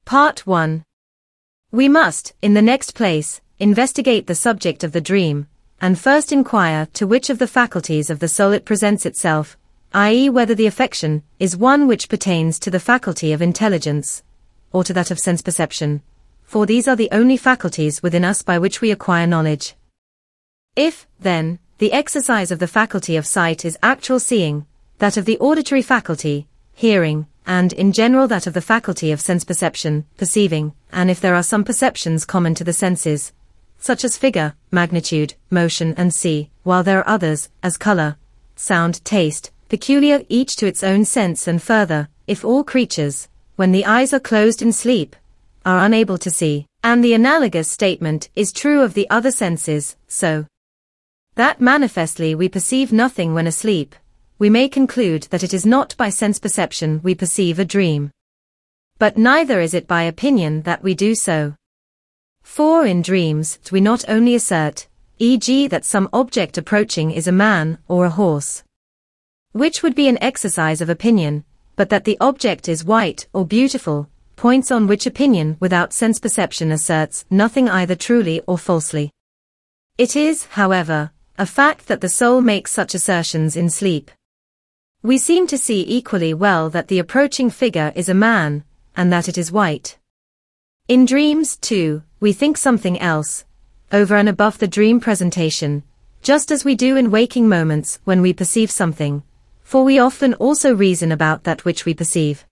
Part 1. We must, in the next place, investigate the subject of the dream, and first inquire to which of the faculties of the soul it presents itself, i.e. whether the affection is one which pertains to the faculty of intelligence, or to that of sense perception, for these are the only faculties within us by which we acquire knowledge. If, then, the exercise of the faculty of sight is actual seeing, that of the auditory faculty, hearing, and in general that of the faculty of sense perception, perceiving, and if there are some perceptions common to the senses, such as figure, magnitude, motion and see, while there are others, as color, sound, taste, peculiar each to its own sense, and further, if all creatures, when the eyes are closed in sleep, are unable to see, and the analogous statement is true of the other senses, so that manifestly we perceive nothing when asleep, we may conclude that it is not by sense perception we perceive a dream. But neither is it by opinion that we do so. For in dreams we not only assert, e.g. that some object approaching is a man or a horse, which would be an exercise of opinion, but that the object is white or beautiful, points on which opinion without sense perception asserts nothing either truly or falsely. It is, however, a fact that the soul makes such assertions in sleep. We seem to see equally well that the approaching figure is a man, and that it is white. In dreams, too, we think something else, over and above the dream presentation, just as we do in waking moments when we perceive something, for we often also reason about that which we perceive.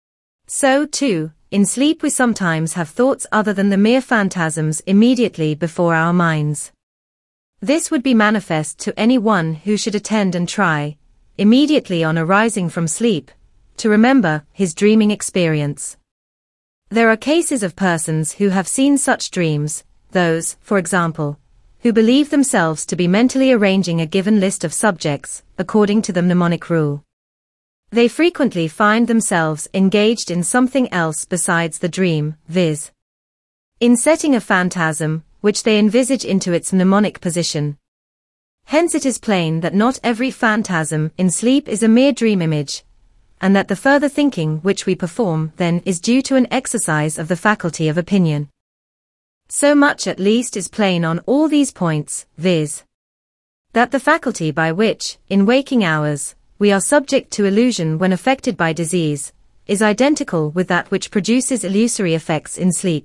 So, too, in sleep we sometimes have thoughts other than the mere phantasms immediately before our minds. This would be manifest to any one who should attend and try, immediately on arising from sleep, to remember his dreaming experience. There are cases of persons who have seen such dreams, those, for example, who believe themselves to be mentally arranging a given list of subjects, according to the mnemonic rule. They frequently find themselves engaged in something else besides the dream, viz. in setting a phantasm, which they envisage into its mnemonic position. Hence it is plain that not every phantasm in sleep is a mere dream image, and that the further thinking which we perform then is due to an exercise of the faculty of opinion. So much at least is plain on all these points, viz. that the faculty by which, in waking hours, we are subject to illusion when affected by disease, is identical with that which produces illusory effects in sleep.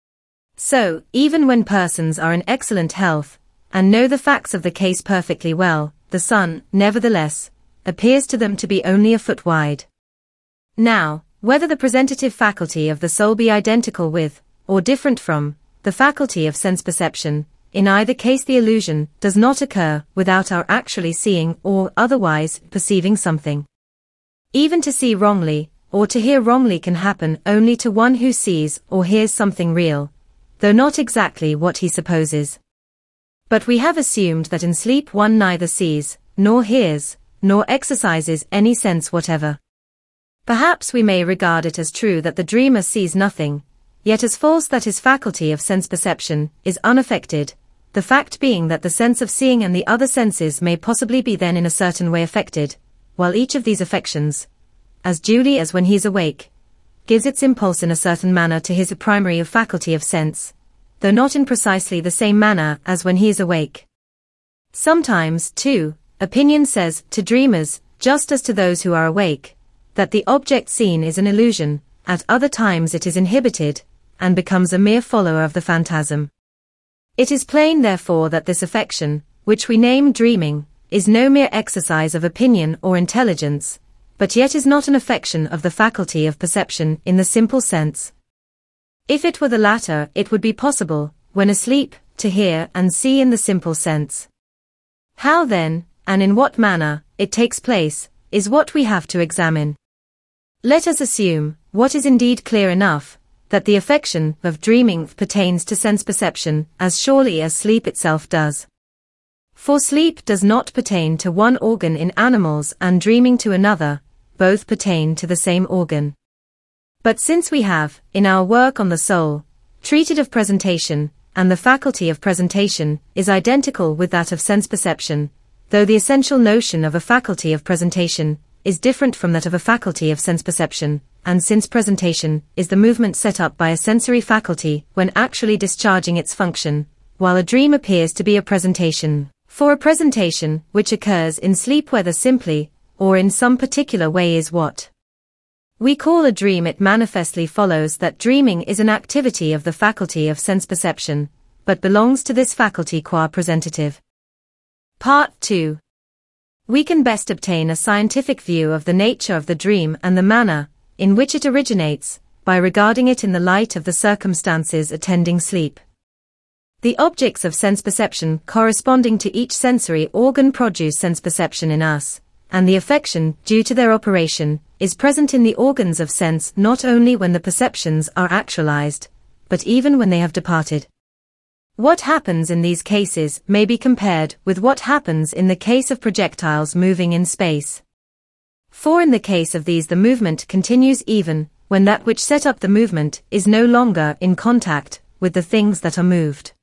So, even when persons are in excellent health, and know the facts of the case perfectly well, the sun, nevertheless, appears to them to be only a foot wide. Now, whether the presentative faculty of the soul be identical with, or different from, the faculty of sense perception, in either case the illusion does not occur without our actually seeing or otherwise perceiving something. Even to see wrongly, or to hear wrongly can happen only to one who sees or hears something real, though not exactly what he supposes. But we have assumed that in sleep one neither sees, nor hears, nor exercises any sense whatever. Perhaps we may regard it as true that the dreamer sees nothing, yet as false that his faculty of sense perception is unaffected, the fact being that the sense of seeing and the other senses may possibly be then in a certain way affected, while each of these affections, as duly as when he is awake, gives its impulse in a certain manner to his primary faculty of sense, though not in precisely the same manner as when he is awake. Sometimes, too, opinion says to dreamers, just as to those who are awake, that the object seen is an illusion, at other times it is inhibited, and becomes a mere follower of the phantasm. It is plain therefore that this affection, which we name dreaming, is no mere exercise of opinion or intelligence, but yet is not an affection of the faculty of perception in the simple sense. If it were the latter, it would be possible, when asleep, to hear and see in the simple sense. How then, and in what manner, it takes place, is what we have to examine. Let us assume, what is indeed clear enough, that the affection of dreaming pertains to sense perception as surely as sleep itself does. For sleep does not pertain to one organ in animals and dreaming to another, both pertain to the same organ. But since we have, in our work on the soul, treated of presentation, and the faculty of presentation is identical with that of sense perception, though the essential notion of a faculty of presentation is different from that of a faculty of sense perception, and since presentation is the movement set up by a sensory faculty when actually discharging its function, while a dream appears to be a presentation. For a presentation, which occurs in sleep whether simply, or in some particular way is what we call a dream, it manifestly follows that dreaming is an activity of the faculty of sense perception, but belongs to this faculty qua presentative. Part 2. We can best obtain a scientific view of the nature of the dream and the manner in which it originates, by regarding it in the light of the circumstances attending sleep. The objects of sense perception corresponding to each sensory organ produce sense perception in us, and the affection, due to their operation, is present in the organs of sense not only when the perceptions are actualized, but even when they have departed. What happens in these cases may be compared with what happens in the case of projectiles moving in space. For in the case of these the movement continues even when that which set up the movement is no longer in contact with the things that are moved.